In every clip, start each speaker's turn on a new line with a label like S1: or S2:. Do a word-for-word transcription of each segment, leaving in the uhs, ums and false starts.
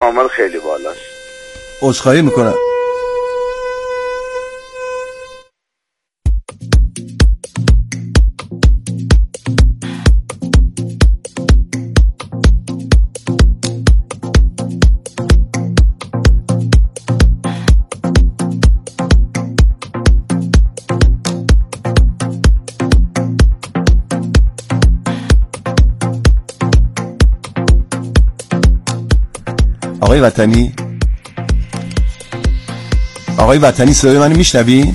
S1: آمار خیلی بالاست.
S2: عذرخواهی میکنم. آقای وطنی، آقای وطنی صدای منو میشنوی؟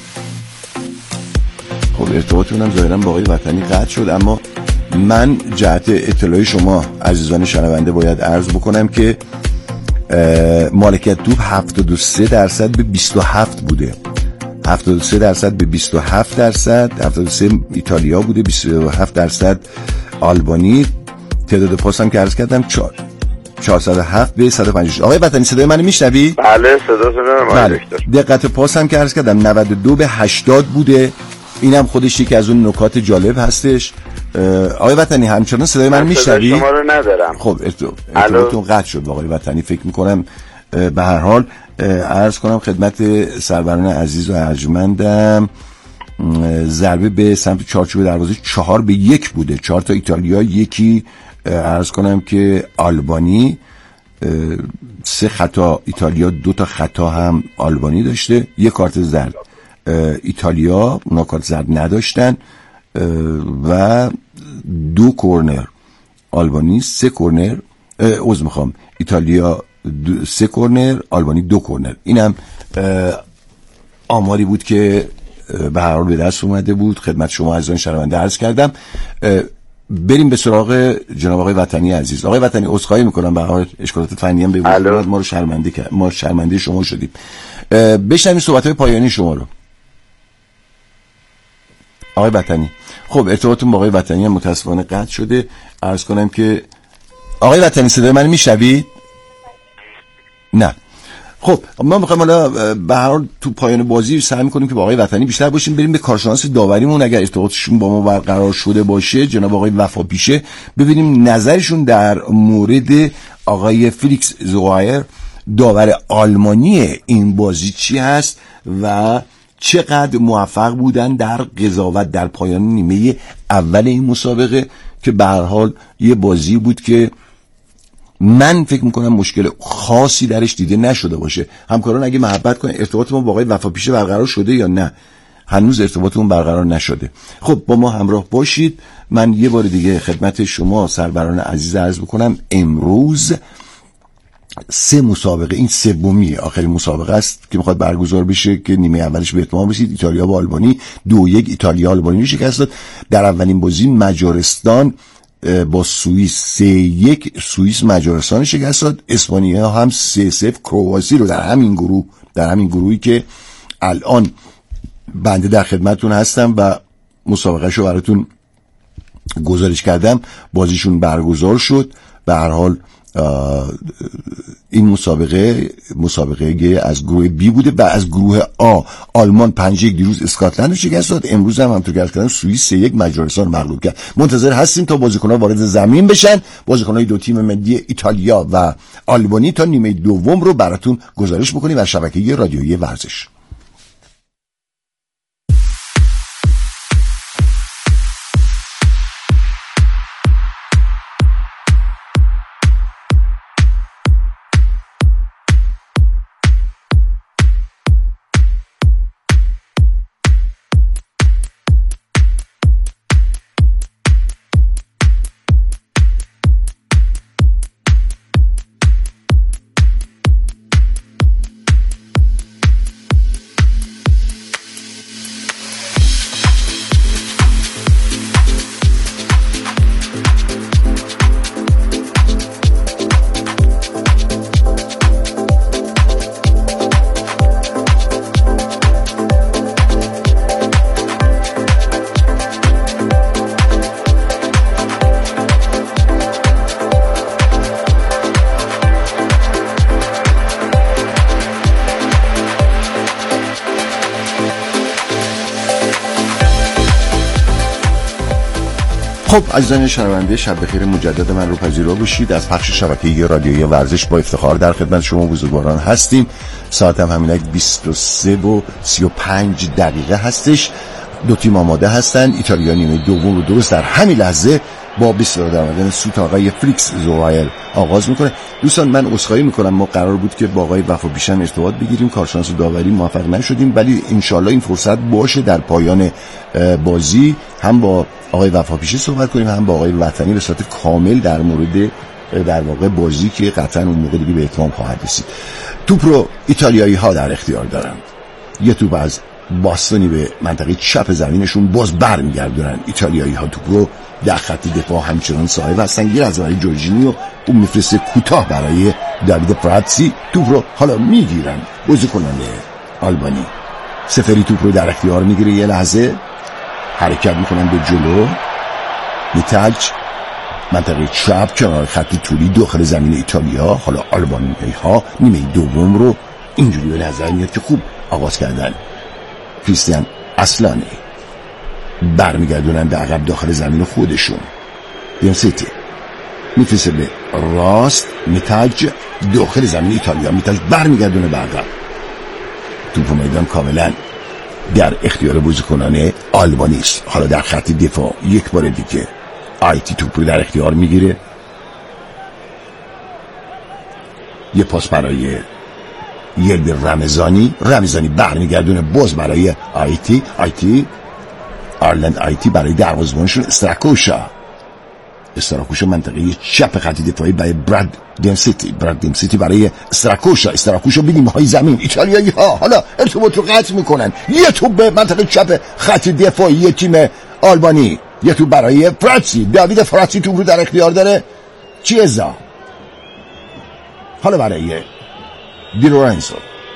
S2: خب ارتباطمونم ظاهرا با آقای وطنی قطع شد، اما من جهت اطلاع شما عزیزان شنونده باید عرض بکنم که مالکیت توپ هفتاد و سه درصد به بیست و هفت بوده. هفتاد و سه درصد به بیست و هفت درصد، هفتاد و سه ایتالیا بوده، بیست و هفت درصد آلبانی. تعداد پاس هم که عرض کردم چهار چهارصد و هفت به صد و پنجاه و شش. آقای وطنی صدای منو میشنوی؟
S1: بله صداتون رو
S2: بله. دقت پاس هم که عرض کردم نود و دو به هشتاد بوده. اینم خودش یکی از اون نکات جالب هستش. آقای وطنی همچنان صدای منو میشنوی؟
S1: شما رو ندارم.
S2: خب ارتباطتون قطع شد با آقای وطنی. فکر میکنم به هر حال عرض کنم خدمت سروران عزیز و ارجمندم ضربه به سمت چارچوب دروازه چهار به یک بوده. چهار تا ایتالیا، یکی عرض کنم که آلبانی. سه خطا ایتالیا، دو تا خطا هم آلبانی داشته. یک کارت زرد ایتالیا، اونا کارت زرد نداشتن. و دو کورنر آلبانی، سه کورنر عذر میخوام ایتالیا سه کورنر، آلبانی دو کورنر. اینم آماری بود که به هر حال به دست اومده بود، خدمت شما عزیزان شنونده عرض کردم. بریم به سراغ جناب آقای وطنی عزیز. آقای وطنی عذرخواهی میکنم به هر حال اشکالات فنی هم به وجود اومد، ما رو شرمنده کرد، ما شرمنده شما شدیم. بشنویم صحبت‌های پایانی شما رو آقای وطنی. خب ارتباطتون با آقای وطنی هم متاسفانه قطع شده. عرض کنم که آقای وطنی صدای من میشنوید؟ نه. خب ما میخوایم حالا به هر حال تو پایان بازی سعی میکنیم که با آقای وطنی بیشتر باشیم. بریم به کارشناس داوریمون، اگر ارتباطشون با ما برقرار شده باشه، جناب آقای وفاپیشه، ببینیم نظرشون در مورد آقای فلیکس زوایر داور آلمانی این بازی چی هست و چقدر موفق بودن در قضاوت در پایان نیمه اول این مسابقه، که به هر حال یه بازی بود که من فکر میکنم مشکل خاصی درش دیده نشده باشه. همکاران اگه محبت کنن ارتباط ما با آقای وفاپیشه برقرار شده یا نه؟ هنوز ارتباطمون برقرار نشده. خب با ما همراه باشید. من یه بار دیگه خدمت شما سروران عزیز عرض بکنم امروز سه مسابقه، این سومی آخرین مسابقه است که میخواد برگزار بشه که نیمه اولش به اتمام رسید. ایتالیا با آلبانی دو یک ایتالیا آلبانی رو شکست داد. در اولین بازی مجارستان با سوئیس سه یک سوئیس مجارستان شکست داد. اسپانیا هم سه صفر کرواسی رو در همین گروه در همین گروهی که الان بنده در خدمتتون هستم و مسابقه شو براتون گزارش کردم، بازیشون برگزار شد. به هر حال این مسابقه مسابقه از گروه بی بوده و از گروه آ آلمان پنج یک دیروز اسکاتلند رو شکست داد. امروز هم همونطور که عرض کردم سوئیس سه یک مجارستان رو مغلوب کرد. منتظر هستیم تا بازیکن‌ها وارد زمین بشن، بازیکن‌های دو تیم ملی ایتالیا و آلبانی، تا نیمه دوم رو براتون گزارش بکنیم از شبکه رادیویی ورزش. خب عزیزان شنونده، شب بخیر مجدد من رو پذیرا باشید. از پخش شبکه رادیویی ورزش با افتخار در خدمت شما بزرگواران هستیم. ساعت هم همینک بیست و سه و سی و پنج دقیقه هستش. دو تیم آماده هستن. ایتالیا نیمه دوم رو درست در همین لحظه با بسیار در آمدن سوت آقای فلیکس زوایل آغاز میکنه. دوستان من عذرخواهی میکنم، ما قرار بود که با آقای وفا بیشن ارتباط بگیریم، کارشناس داوری موفق نشدیم، ولی انشالله این فرصت باشه در پایان بازی هم با آقای وفا پیشه صحبت کنیم هم با آقای وطنی به صورت کامل در مورد در واقع بازی که قطعا اون موقع دیگه به اتمام خواهد رسید. توپ رو ایتالیایی ها در اختیار دارن. یه توپ از باستونی به منطقه چپ زمینشون باز برمیگردونن ایتالیایی ها. توپ رو در خط دفاع همچنان صاحب هستن. یه از برای جورجینیو اون میفرسته کوتاه برای داوید فراتسی. توپ رو حالا میگیرن بازیکنان آلبانی. سفری توپ رو در اختیار میگیره، یه لحظه حرکت میکنن به جلو. میتاج منطقه چپ کنار خط طولی داخل زمین ایتالیا. حالا آلبانی ها نیمه دوم رو اینجوری به نظر میاد که خوب آغاز کردن. کریستیان اصلانی برمیگردونن به عقب داخل زمین خودشون. دیانسیتی میفرسته به راست. میتاج داخل زمین ایتالیا. میتاج برمیگردونه به عقب. توپ میدان کاملا در اختیار بازیکنان آلبانی است. حالا در خط دفاع یک بار دیگه آیتی توپ رو در اختیار میگیره. یه پاس برای یلد رمزانی. رمزانی برمیگردونه باز برای آیتی. آیتی آرلند آیتی برای دروازه‌بانشون استراکوشا. استراکوشا منطقه چپ خط دفاعی برای براد دمسیتی. براد دمسیتی برای استراکوشا. استراکوشا به نیمه های زمین. ایتالیایی ها حالا ارتباط رو قطع میکنن. یه توپ به منطقه چپ خط دفاعی تیم آلبانی. یه توپ برای فراتسی. داوید فراتسی توپ رو در اختیار داره. چیزا حالا برای دی لورنزو.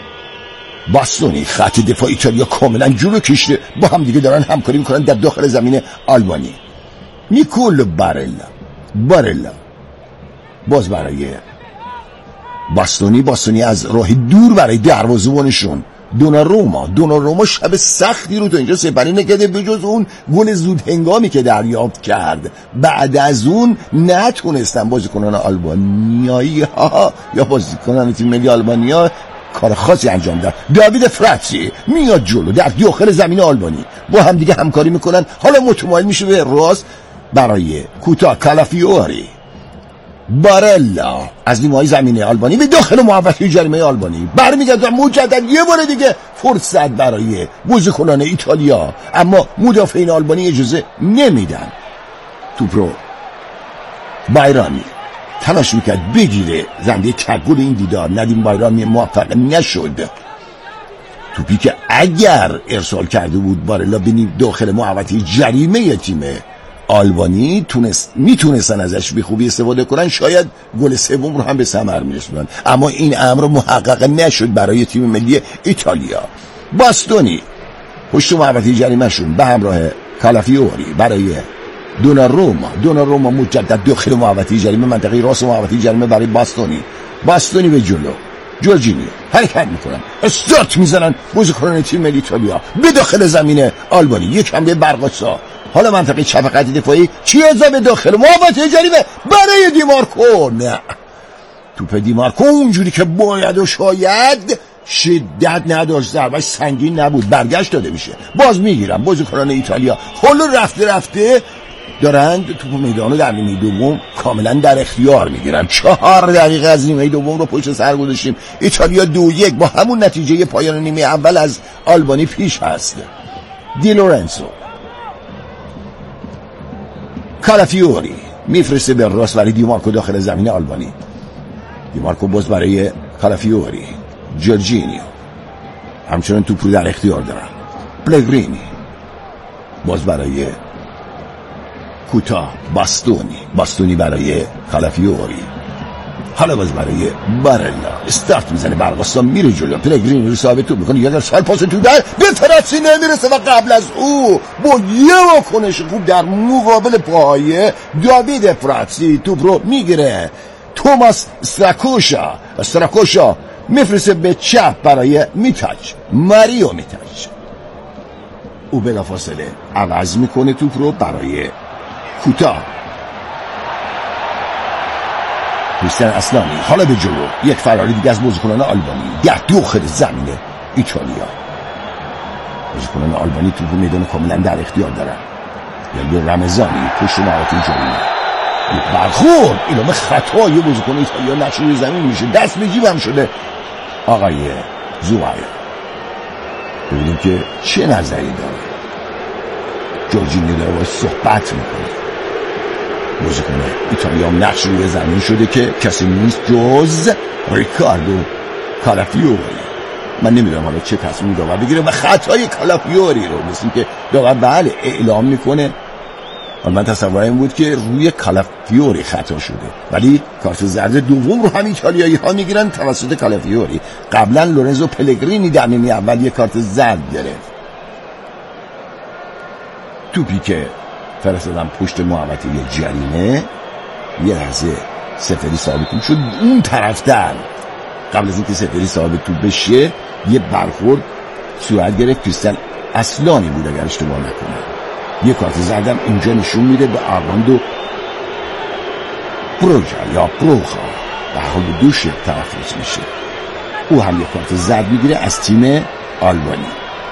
S2: باستونی خط دفاع ایتالیا کاملا جلو کشته. با هم دیگه دارن همکاری میکنن در داخل زمین آلبانی. نیکول بارلا. بارلا باز برای باستونی. باستونی از راه دور برای دروازه‌بانشون دوناروما. دوناروما شب سختی رو تو اینجا سپری نکرده، به جز اون گل زود هنگامی که دریافت کرد. بعد از اون نتونستن بازیکنان آلبانیایی ها یا بازیکنان تیم ملی آلبانیا کار خاصی انجام داد. داوید فراتسی میاد جلو در داخل زمین آلبانی. با هم دیگه همکاری میکنن. حالا متمایل میشه به راست برای کوتا. کالافیوری. بارلا از نیمه‌های زمین آلبانی به داخل محوطه جریمه آلبانی برمیگرده. مجدد یه بار دیگه فرصت برای بازیکنان ایتالیا، اما مدافعین آلبانی اجازه نمیدن. توپ رو بایرانی تلاش میکرد بگیره. زنده کگل این دیدار ندیم بایرانی موفق نشد. توپی که اگر ارسال کرده بود بارلا بینیم داخل محوطه جریمه تیم آلبانی تونست میتونستن ازش به خوبی استفاده کنن، شاید گل سوم رو هم به ثمر میرسوندن، اما این امر محقق نشد برای تیم ملی ایتالیا. باستونی پشت محوطه جریمه شون به همراه کالافیوری برای دوناروما. دوناروما مجدد داخل محوطه جریمه منطقه راست محوطه جریمه برای باستونی. باستونی به جلو. جورجینیو حرکت میکنن، استارت میزنن بازیکنان تیم ملی ایتالیا به داخل زمین آلبانی. یک حمله برقصا. حالا منطقه چپ خط دفاعی چیزا به داخل محوطه جریمه برای دیمارکو. نه توپ دیمارکو اونجوری که باید و شاید شدت نداشت، ضربه‌اش سنگین نبود، برگشت داده میشه. باز میگیرن بازیکنان ایتالیا. حالا رفته رفته دارند توپ میدانو در نیمه دوم کاملا در اختیار میگیرن. چهار دقیقه از نیمه دوم رو پشت سر گذاشتیم. ایتالیا دو یک با همون نتیجه پایان نیمه اول از آلبانی پیش هست. دی لورنزو. کالافیوری میفرسته به راست برای دیمارکو داخل زمین آلبانی. دیمارکو باز برای کالافیوری. جورجینیو همچنان توپ رو در اختیار دارن. پلگرینی باز برای کوتا. باستونی. باستونی برای کالافیوری. حالا باز برای بارلا. استارت میزنه برقصا میره جلو. پلگرینی رو ثابت توپ میکنه. یه سال پاس تو در به فراتسی نمیرسه و قبل از او با یه واکنش خوب در مقابل پای داوید فراتسی توپ رو میگیره. توماس استراکوشا. استراکوشا میفرسته به چپ برای میتاج. ماریو میتاج. او بلافاصله عوض میکنه توپ رو برای کوتاه. کریستیان اصلانی حالا به جلو، یک فراری دیگه از بازیکنان آلبانی در داخل زمین ایتالیا. بازیکنان آلبانی توپ میدان کاملا در اختیار دارن. یعنی رمضانی پشت محوطه جریمه، برخورد اعلام خطای بازیکن ایتالیا، نقش روی زمین میشه، دست به جیبم شده آقای زوبایر. ببینیم که چه نظری داره. جورجینیو داره باید صحبت میکنه. بازیکن ایتالیا نقش روی زمین شده که کسی نیست جز ریکاردو کالافیوری. من نمیدونم حالا چه تصمیمی داور بگیره و خطای کالافیوری رو مثل که داور بله اعلام میکنه. من تصورم این بود که روی کالافیوری خطا شده، ولی کارت زرد دوم رو هم ایتالیایی ها میگیرن توسط کالافیوری. قبلا لورنزو پلگرینی در نیمه اول یک کارت زرد گرفت. توپی که فرستادن پشت محوطه جریمه، یه لحظه سفری ثابت شد اون طرفتر. قبل از اینکه سفری ثابت توپ بشه یه برخورد صورت گرفت. کریستیان اصلانی بود اگر اشتباه نکنم. یه کارت زردم اینجا نشون میده به آرماندو بروژا یا بروخا، به حال به دو شکل تلفظ میشه. او هم یه کارت زرد میگیره از تیم آلبانی.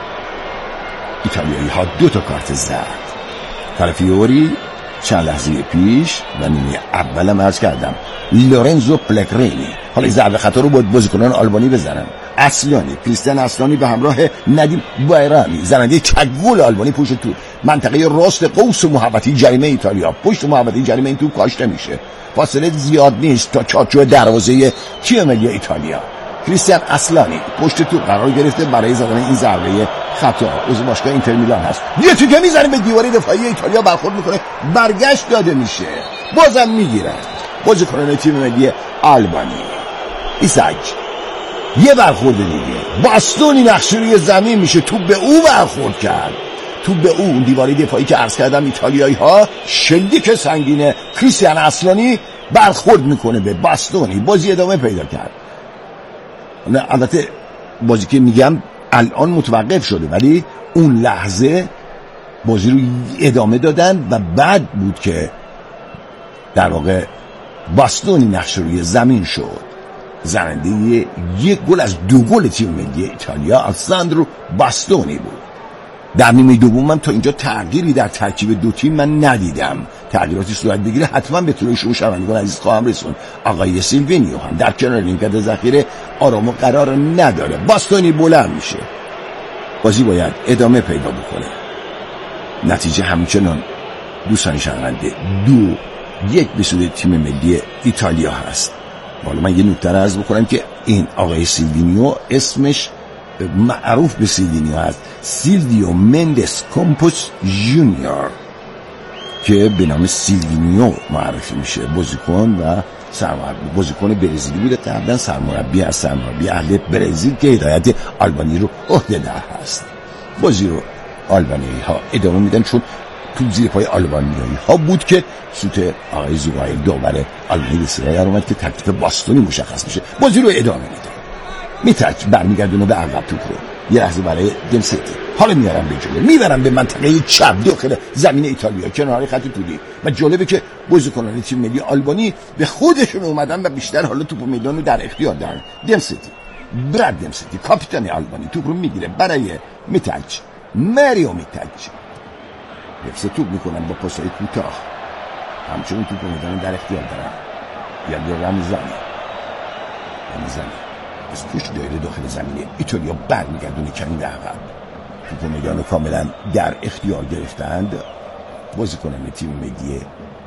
S2: ایتالیایی ها دو تا کارت زرد. کالافیوری چند لحظه پیش و نیمه اولم عرض کردم لورنزو پلگرینی. حالا این ضربه خطا رو باید بازیکنان آلبانی بزنن. اصلانی، کریستیان اصلانی به همراه ندیم بایرامی، زننده چکگول آلبانی پشت توپ منطقه راست قوس محوطه جریمه ایتالیا. پشت محوطه جریمه این توپ کاشته میشه، فاصله زیاد نیست تا چارچوب دروازه تیم ملی ایتالیا. کریستیان اصلانی پشت توپ قرار گرفته برای زدن این ضربه خطا. عضو باشگاه اینتر میلان هست، یه تیکه میزنه به دیواره دفاعی ایتالیا، برخورد میکنه، برگشت داده میشه، بازم میگیرن بازیکنان تیم ملی آلبانی. ایساک یه برخورد دیگه، باستونی نقش روی زمین میشه، توپ به او برخورد کرد. توپ به او، اون دیواره دفاعی که عرض کردم ایتالیایی ها شلیک سنگینه. کریستیان اصلانی برخورد میکنه به باستونی، بازی ادامه پیدا کرد. نه البته بازی که میگم الان متوقف شده، ولی اون لحظه بازی رو ادامه دادن و بعد بود که در واقع باستونی نقش روی زمین شد. زننده یک گل از دو گل تیم ملی ایتالیا آلساندرو باستونی بود. در نیمه دوم تا اینجا تغییری در ترکیب دو تیم من ندیدم. تغییراتی صورت بگیره حتما به طور شما شنوندگان عزیز خواهم رسون. آقای سیلوینیو هم در کنار نیمکت ذخیره آرام و قرار نداره. باستونی بلند میشه، بازی باید ادامه پیدا بکنه. نتیجه همچنان دوستان شنونده دو یک به سود تیم ملی ایتالیا هست. حالا من یه نکته عرض بکنم که این آقای سیلوینیو اسمش معروف به سیلوینیو هست، سیلویو مندس کامپوس جونیور، که به نام سیلوینیو معرفی میشه. بازیکن و سرمربی، بازیکن برزیلی بوده، قبلا سرمربی از سرمربی اهل برزیل که هدایت آلبانی رو عهده دار هست. بازی رو آلبانی ها ادامه میدن چون تو زیر پای آلبانیایی ها بود که سوت آقای زوبایر داور آلبانی به سراغ در اومد که تکلیف باستونی مشخص میشه. بازی رو ادامه میدن، میترک برمیگردونه به عقب توپ رو یه لحظه برای دمستی. حالا میارم به جلو، میبرم به منطقه چپ داخل زمین ایتالیا کنار خط طولی و جالبه که بازیکنان تیم ملی آلبانی به خودشون اومدن و بیشتر حالا توپ میدان رو در اختیار دارن. دمستی، براد دمستی کاپیتان آلبانی توپ رو میگیره برای میتاج، ماریو میتاج. حفظ توپ میکنن با پاسای کوتاه، همچنین توپ میدان در اختیار دارن. یا رمضانی رمضانی از پشت دایره داخل زمین ایتالیا برمیگردونه کمی به عقب. توپ میدان کاملا در اختیار گرفتند بازیکنان تیم ملی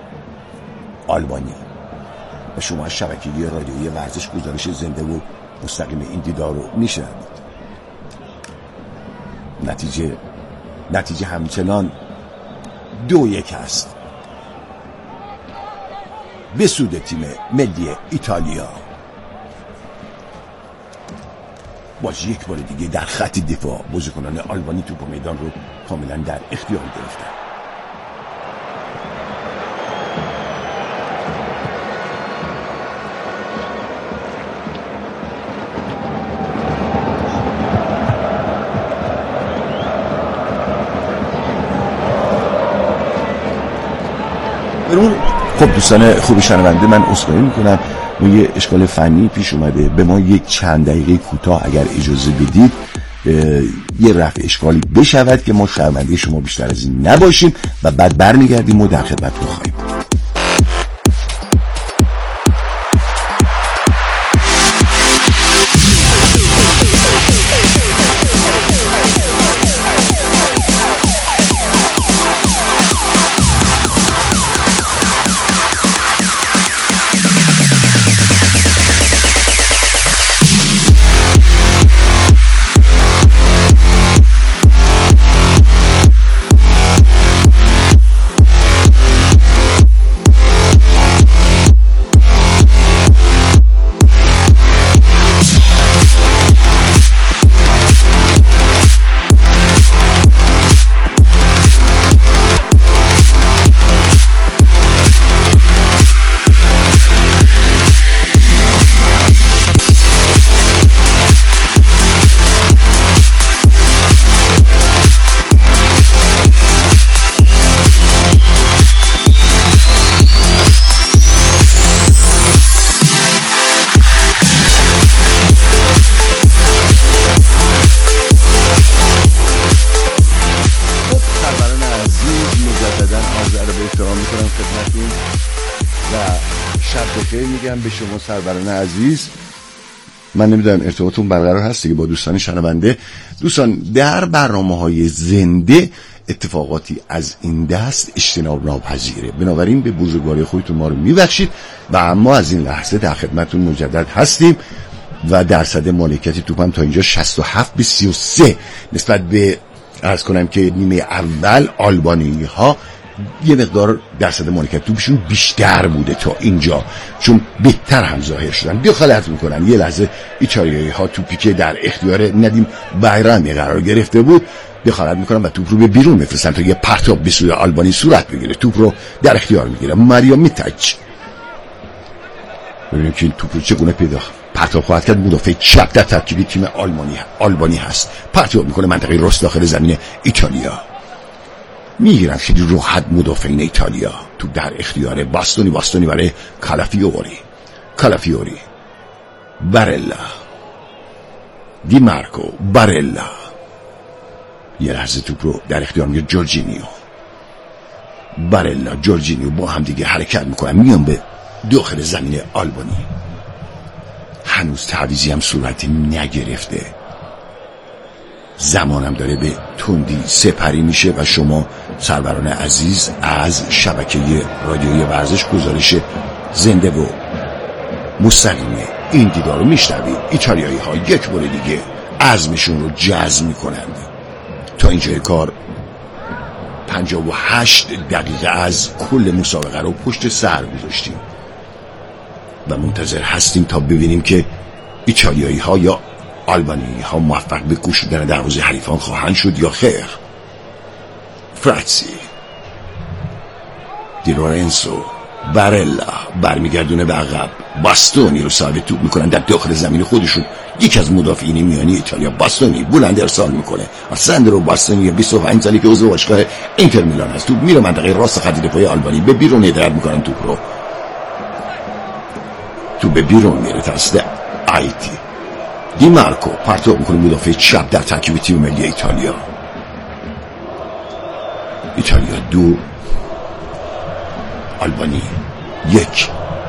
S2: آلبانی. و شما از شبکه رادیویی ورزش گزارش زنده و مستقیم این دیدار رو میشنوید. نتیجه نتیجه همچنان دو یک هست به سود تیم ملی ایتالیا. باز یک بار دیگه در خط دفاع بازیکنان آلبانی توپ میدان رو کاملا در اختیار گرفتن. خب دوستان خوبی شنونده، من عذرخواهی میکنم، ما یه اشکال فنی پیش اومده. به ما یک چند دقیقه کوتاه اگر اجازه بدید یه رفع اشکالی بشود که ما شرمنده شما بیشتر از این نباشیم و بعد برمیگردیم و در خدمتتون خواهیم بود. به شما سروران عزیز، من نمیدونم ارتباطتون برقرار هست که با دوستان شنونده. دوستان، در برنامه‌های زنده اتفاقاتی از این دست اجتناب ناپذیره، بنابراین به بزرگواری خودتون ما رو میبخشید و اما از این لحظه در خدمتتون مجدد هستیم و درصد مالکیت توپ هم تا اینجا شصت و هفت به سی و سه نسبت به عرض کنم که نیمه اول آلبانی ها یه مقدار درصد مالکیت توپشون بیشتر بوده تا اینجا، چون بهتر هم ظاهر شدن، دخالت میکنن. یه لحظه ایتالیایی ها توپی که در اختیار ندیم بایرامی قرار گرفته بود دخالت میکنن و توپ رو به بیرون میفرستن تا یه پرتاب به سوی آلبانی صورت بگیره، توپ رو در اختیار میگیره ماریا میتاچ. ببینیم که این توپ رو چگونه پیدا پرتاب خواهد کرد. مدافع چپ در ترکیب تیم آلمانی آلبانی هست، پرتاب میکنه منطقه راست داخل زمین ایتالیا، میگیرن خیلی راحت مدافعین ایتالیا. تو در اختیار باستونی باستونی برای کالافیوری کالافیوری بارلا دی مارکو بارلا. یه لحظه توپ رو در اختیار میگه جورجینیو بارلا جورجینیو با هم دیگه حرکت میکنن میان به داخل زمین آلبانی. هنوز تعویضی هم صورتی نگرفته، زمانم داره به تندی سپری میشه و شما سروران عزیز از شبکه رادیویی ورزش گزارش زنده و مستقیم این دیدار رو میشنوید. ایتالیایی ها یک بار دیگه عزمشون رو جزم میکنند. تا اینجای کار پنجاه و هشت دقیقه از کل مسابقه رو پشت سر گذاشتیم و منتظر هستیم تا ببینیم که ایتالیایی ها یا آلبانی ها موفق به گشودن دروازه حریفان خواهند شد یا خیر. فراتسی دی لورنسو بارلا برمیگردونه به عقب، باستونی رو صاحب توپ میکنن در داخل زمین خودشون. یکی از مدافعین میانی ایتالیا باستونی بلند ارسال میکنه. ساندرو باستونی بیست و پنج ساله که عضو باشگاه اینتر میلان هست، توپ میره منطقه راست خط دفاعی آلبانی، به بیرون هدایت میکنن توپ رو. توپ به بیرون میره توسط آیتی. دی مارکو پرتاب میکنه مدافع چپ در ترکیب تیم ملی ایتالیا. ایتالیا دو آلبانی یک.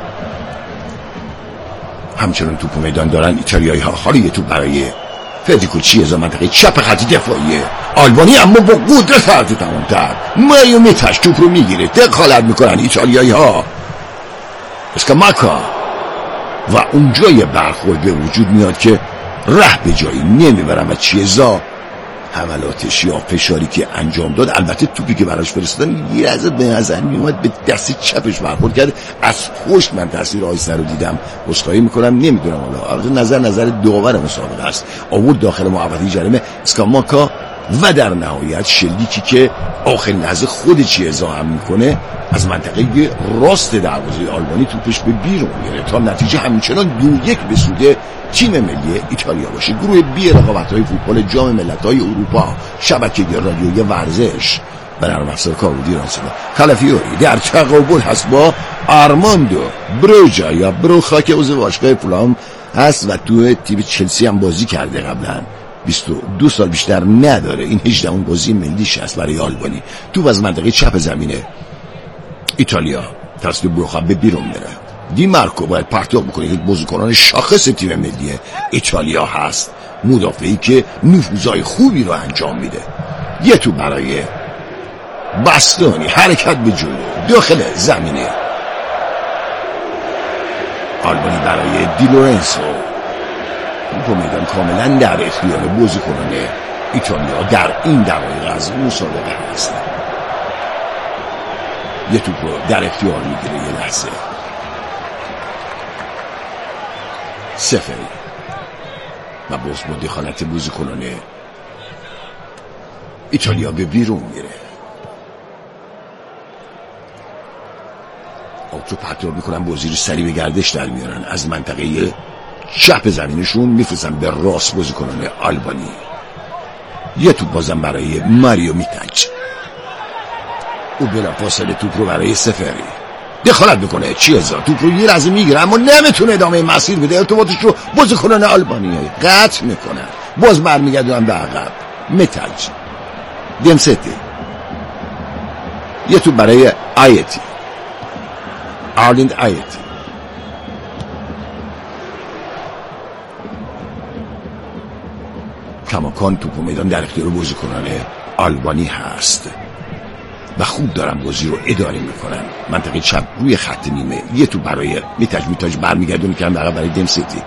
S2: همچنان توپ میدان دارن ایتالیایی ها. حالا یه توپ برای فدریکو چیزا منطقه چپ خط دفاعی آلبانی، اما با قدرت حرف تمام‌تر مایو میتاش توپ رو میگیره، دخالت میکنن ایتالیایی ها. اسکاماکا و اونجا یه برخورد به وجود میاد که ره به جایی نمیبرن و چیزا حملاتش یا فشاری که انجام داد، البته توپی که براش فرستادن یه از به نظر میومد به دست چپش برخورد کرد. از پشت من تاثیر آیسته رو دیدم، عذرخواهی میکنم، نمیدونم حالا نظر نظر داور مسابقه است. آورد داخل محوطه جریمه اسکاماکا و در نهایت شلیکی که آخرین لحظه خود چیزا هم میکنه از منطقه راست دروازه آلبانی توپش به بیرون میره تا نتیجه همچنان دو یک به سود تیم ملی ایتالیا باشه. گروه بی رقابت‌های فوتبال جام ملت‌های اروپا، شبکه رادیویی ورزش و نرم افزار کاربردی رانسولا. کالافیوری در تقابل هست با آرماندو بروجا یا بروخا که عضو باشگاه فولام هست و تو تیم چلسی هم بازی کرده قبلا. بیست و دو سال بیشتر نداره. این هجدهمین بازی ملیش هست برای آلبانی. تو از منطقه چپ زمینه ایتالیا توسط بروخا به بیرون میره. دی مارکو باید پرتاب بکنه که بازیکنان شاخص تیم ملی ایتالیا هست، مدافعی که نفوذهای خوبی رو انجام میده. یه تو برای باستونی، حرکت به جلو داخل زمینه. آلبانی برای دی لورنسو. تو میدان کاملا در اختیار بازیکنان ایتالیا در این دقایق از مسابقه هست. یه توپ رو در اختیار میگیره یه لحظه. سفری و باز با دخالت بازیکنان ایتالیا به بیرون میره. تو پرتاب میکنن بازی رو سریع به گردش در میارن. از منطقه چپ زمینشون میفرستن به راست بازیکنان آلبانی. یه توپ بازم برای ماریو میتاج. او بلا فاصله توپ رو برای سفری دخالت میکنه. چیزا توپ رو یه لحظه میگیره اما نمیتونه ادامه مسیر بده. ارتباطش رو بازیکنان آلبانی قطع میکنن. باز برمیگردن به عقب. میتاج دمستی. یه توپ برای آیتی، آرلیند آیتی. کماکان توپ میدان در اختیار بازیکنان آلبانی هست و خوب دارن بازی رو اداره میکنن. منطقه چپ روی خط نیمه. یه توپ برای میتاج میتاج برمیگردون که هم برای دمستی.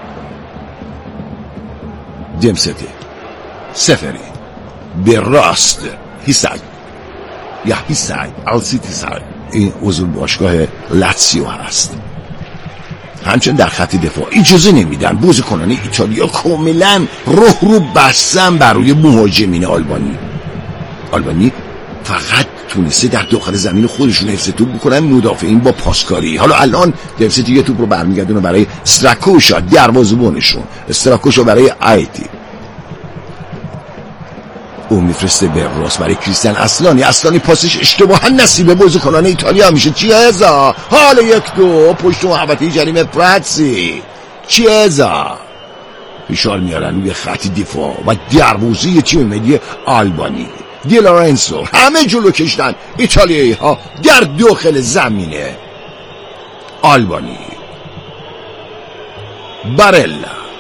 S2: دمستی سفری به راست هیساگ یا هیساگ آلسیتی ساگ. این عضو باشگاه لاتسیو هست. همچنین در خط دفاع اجازه نمیدن بازیکنان ایتالیا کاملا روح رو بستن بر روی مهاجمین آلبانی. آلبانی فقط تونسته در داخل زمین خودشون حفظ توپ بکنن، مدافعین با پاسکاری. حالا الان دمستی یه توپ رو برمیگردونه برای استراکوشا دروازه‌بانشون. استراکوشا برای آیتی. او میفرسته به راست برای کریستیان اصلانی. اصلانی پاسش اشتباها نصیب بازیکنان ایتالیا میشه. چیزا حالا یک دو پشت محوطه جریمه پراتسی. چیزا فشار میارن روی خط دفاع و دروازه تیم ملی آلبانی. دی لورنسو همه جلو کشتن ایتالیایی ها در داخل زمینه آلبانی. بارلا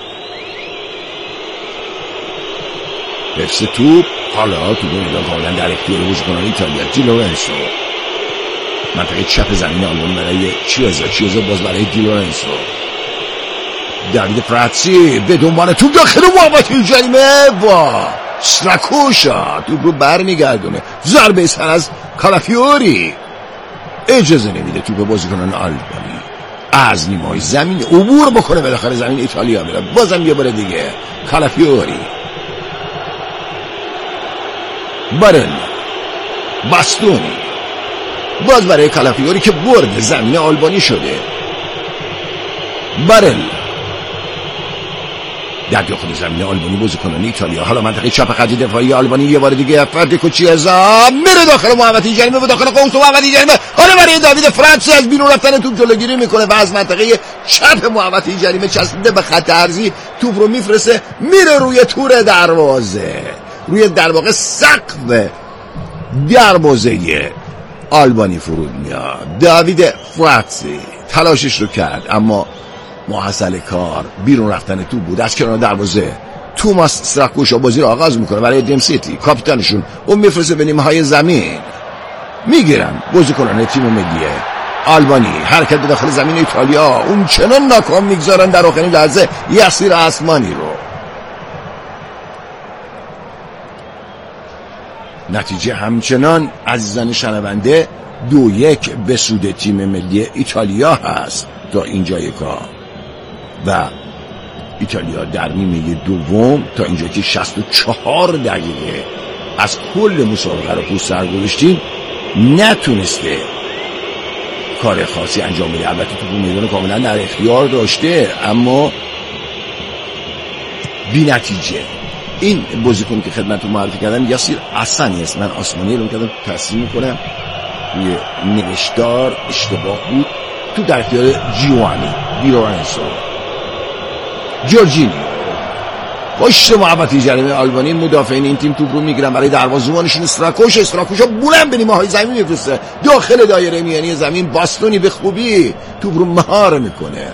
S2: حفظ توپ. حالا تو میدان کاملا در اختیار بازیکنان ایتالیا. دی لورنسو منطقه چپ زمین آلبانی برای چیزا. چیزا باز برای دی لورنسو. دوید فراتسی به دنبال توپ داخل محوطه جریمه و استراکوشا توپ رو برمیگردونه. ضربه سر از کالافیوری. اجازه نمیده توپ بازیکنان آلبانی از نیمه زمین عبور بکنه به داخل زمین ایتالیا میره. بازم یه بار دیگه کالافیوری. بارلا باستونی باز برای کالافیوری که برد زمین آلبانی شده. بارلا در داخل زمین آلبانی بازیکنان ایتالیا. حالا منطقه چپ خط دفاعی آلبانی یه بار دیگه فردیکو چیزا میره داخل محوطه جریمه و داخل قوس محوطه جریمه. حالا برای داوید فرانسی از بیرون رفتن توپ جلوگیری میکنه و از منطقه چپ محوطه جریمه چسبیده به خط ارضی توپ رو میفرسته میره روی تور دروازه، روی در واقع سقف دروازه آلبانی فرود میاد. داوید فرانسی تلاشش رو کرد اما محصل کار بیرون رفتن تو بود. از کنار دروازه توماس استراکوشا بازی رو آغاز میکنه برای دمستی کاپیتانشون. اون میفرسته به نیمه های زمین. میگیرن بازیکنان تیم ملی آلبانی. حرکت به داخل زمین ایتالیا اون چنان ناکام میگذارن در آخرین لحظه یاسیر اسمانی رو. نتیجه همچنان عزیزان شنونده دو یک به سود تیم ملی ایتالیا هست تا اینجای کار و ایتالیا در نیمه دوم تا اینجا که شصت و چهار دقیقه از کل مسابقه رو پشت سر گذاشتیم نتونسته کار خاصی انجام بده. البته تو میدان کاملا در اختیار داشته اما بی نتیجه این بازیکن که خدمتتون معرفی کردم یاسیر حسنی است. من آسمانی رو کردم تصحیح میکنم، روی نوشتار اشتباه بود. تو در اختیار جیوانی دی لورنسو. جورجینیو پشت محوطه جریمه آلبانی، مدافعین این تیم توپ رو میگیرن برای دروازه‌بانشون استراکوش. استراکوش بلند به نیمه‌های زمین میفرسته داخل دایره میانی زمین، باستونی به خوبی توپ رو مهار میکنه.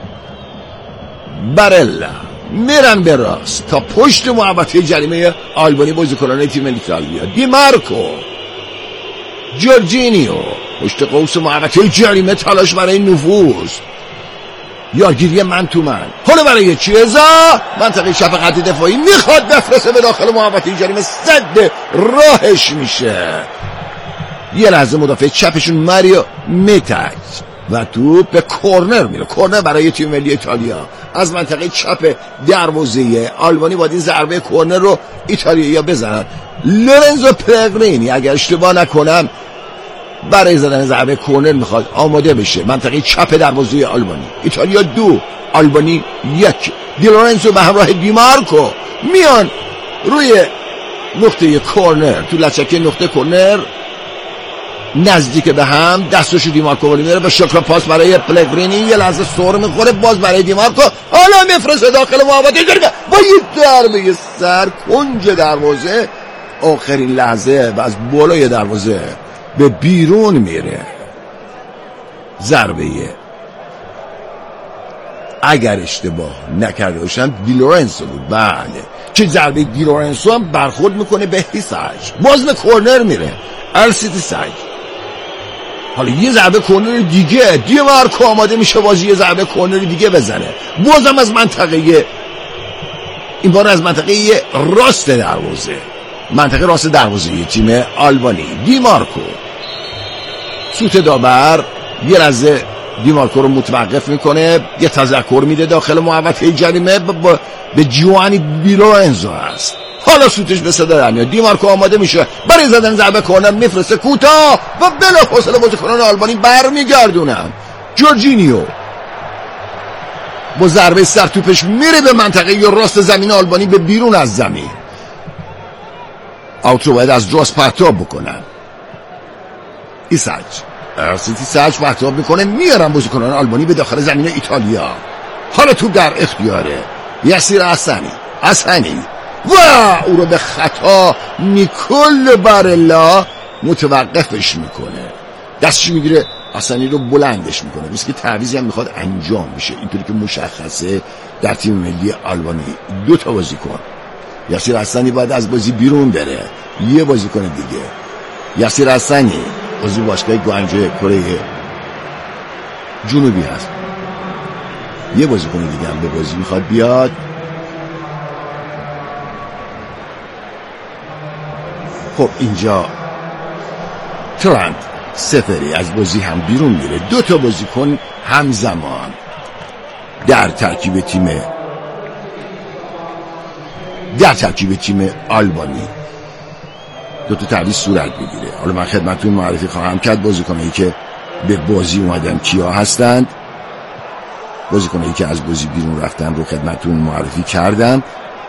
S2: بارلا میرن به راست تا پشت محوطه جریمه آلبانی بازیکنان تیم ایتالیا. دی مارکو، جورجینیو پشت قوس محوطه جریمه، تلاش برای نفوذ، یارگیری من تو من. حالا برای چیزا منطقه چپ خط دفاعی میخواد بفرسته به داخل محوطه جریمه، صد راهش میشه. یه لحظه مدافع چپشون ماریو میتاج و تو به کورنر میره. کورنر برای تیم ملی ایتالیا از منطقه چپ دروازه آلبانی. باید این ضربه کورنر رو ایتالیایی‌ها بزنن. لورنزو پلگرینی اگر اشتباه نکنم برای زدن ضربه کورنر میخواد آماده بشه. منطقه چپ دروازه آلبانی. ایتالیا دو، آلبانی یک. دی لورنزو به همراه دی مارکو میان روی نقطه کورنر، تو لچکه نقطه کورنر نزدیک به هم. دستش دی مارکو ولی میره به شکل پاس برای پلگرینی، یه لحظه سر میخوره، باز برای دی مارکو، حالا میفرسته داخل محوطه جریمه با یه ضربه سر کنج دروازه. آخرین لحظه و از بالای دروازه به بیرون میره. ضربه اگر اشتباه نکرده باشم دی لورنسو بود. بله، که ضربه دی لورنسو هم برخورد میکنه به هیساج، باز به کورنر میره. السیتی ساج. حالا یه ضربه کورنر دیگه، دی مارکو آماده میشه بازی یه ضربه کورنر دیگه بزنه، بازم از منطقه، این بار از منطقه راست دروازه، منطقه راست دروازه تیم آلبانی. دی مارکو سوت داور یه لحظه دی مارکو رو متوقف میکنه، یه تذکر میده داخل محوطه جریمه به جیوانی دی لورنزو هست. حالا سوتش به صدا در میاد. دی مارکو آماده میشه برای زدن ضربه کورنر، میفرسته کوتاه و بلافاصله بازیکنان آلبانی برمیگردونن. جورجینیو با ضربه سر توپش میره به منطقه یا راست زمین آلبانی، به بیرون از زمین. آوت رو باید از راست پرتاب بکنن. ایساج ارسیتی ساج پرتاب میکنه، میارن بازیکنان آلبانی به داخل زمین ایتالیا. حالا توپ در اختیاره یاسیر حسنی. حسنی و او رو به خطا نیکول بارلا متوقفش میکنه، دستش میگیره، حسنی رو بلندش میکنه، مثل که تعویضی هم میخواد انجام بشه. اینطوری که مشخصه در تیم ملی آلبانی دو تا بازیکن، یاسیر حسنی باید از بازی بیرون بره، یه بازیکن دیگه. یاسیر حسنی عضو باشگاه گوانجو کره جنوبی هست، یه بازیکن دیگه هم به بازی میخواد بیاد. خب اینجا ترنت سفری از بازی هم بیرون میره. دو تا بازیکن همزمان در ترکیب تیم در ترکیب تیم آلبانی دو تا تعویض صورت میگیره. حالا من خدمتتون معرفی خواهم کرد بازیکنایی که به بازی اومدن کیا هستند. بازیکنایی که از بازی بیرون رفتن رو خدمتتون معرفی کردم.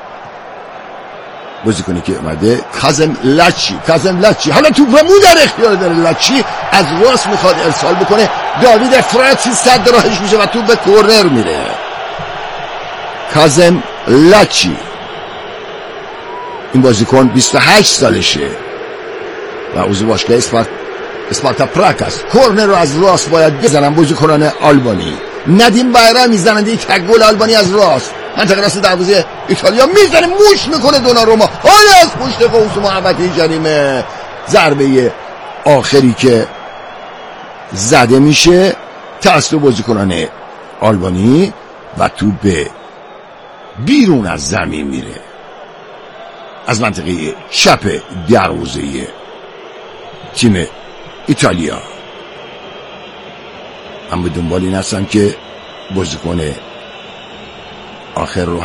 S2: بازیکنی که اومده کازم لاچی. کازم لاچی حالا توپ رو در اختیار داره. لاچی از راست میخواد ارسال بکنه، داوید فراتسی صد راهش میشه و توپ به کورنر میره. کازم لاچی این بازیکن بیست و هشت سالشه و عضو باشگاه اسپارت اسپارتا پراگ است. کورنر رو از راست باید بزنن بازیکنان آلبانی. ندیم بایرام میزننده یک تک گل آلبانی از راست، منطقه راست دروازه ایتالیا میزنه، موش میکنه دوناروما. حالا از پشت قوس محوطه جریمه ضربه آخری که زده میشه توسط بازیکنان آلبانی و تو به بیرون از زمین میره از منطقه چپ دروازه تیم ایتالیا. من به دنبال این هستم که بازیکن آخر رو